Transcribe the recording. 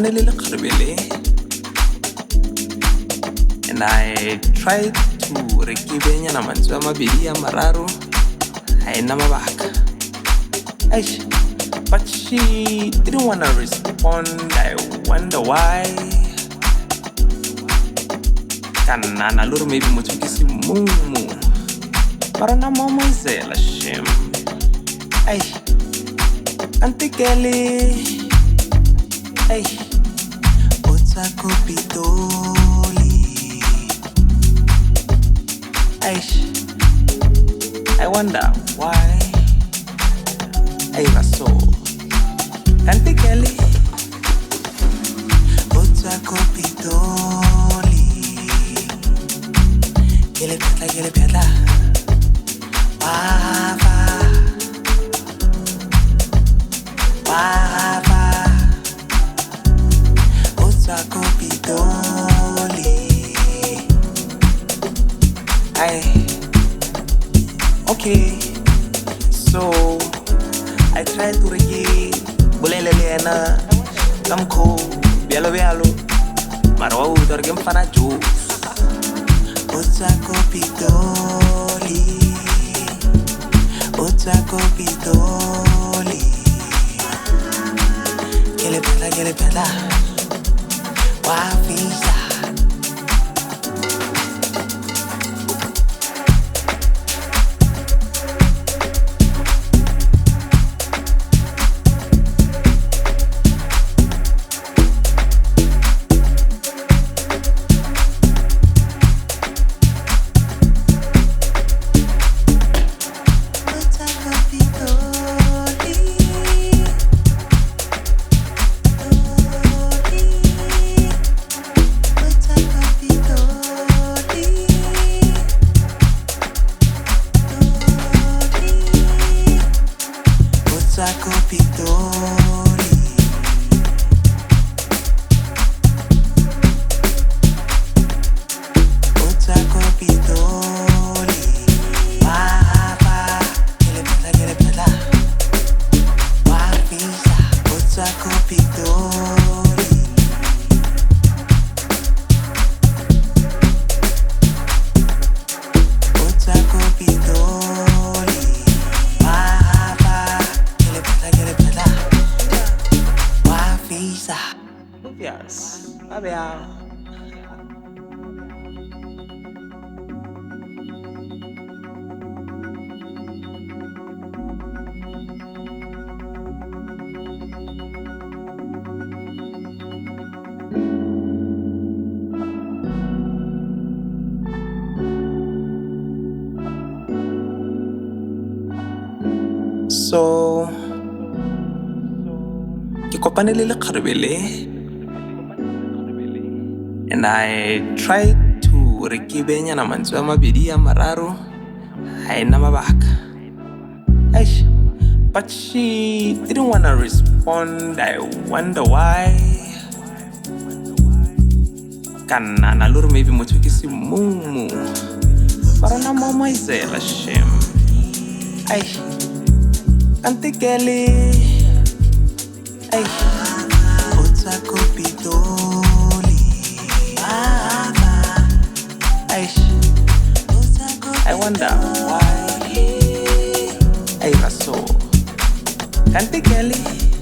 kopanele le kgarbele, and I tried to re ke benyana mantswe a mabedi a mararo ha ena mabaka. Eish, but she didn't want to respond. I wonder why. Kanana lori maybe motho ke se mumu mara na mama izela shem. Eish, antikeli. Hey, Otsako Pitoli. Aish, I wonder why I was so antikeli. Otsako Pitoli. Gele petla. Wava. Otsako Pitoli. Okay, so I tried to reggae bolelelena kamko bialo mara wa utar gem fana jo. Otsako Pitoli. Gele petla wafisa. Otsako Pitoli. Otsako Pitoli. Wava. Gele petla. Wafisa. Otsako Pitoli. Otsako Pitoli. Wafisa. Yes, abia. So ke kopanele le kgarbele, and I tried to re ke benyana mantswe a mabedi a mararo ha ena mabaka. Eish, but she didn't want to respond. I wonder why. Kanana lori maybe motho ke se mumu mara na mama izela shem. Aish, antikeli. Aish, Otsako Pitoli. Aish, I wonder why I was so antikeli.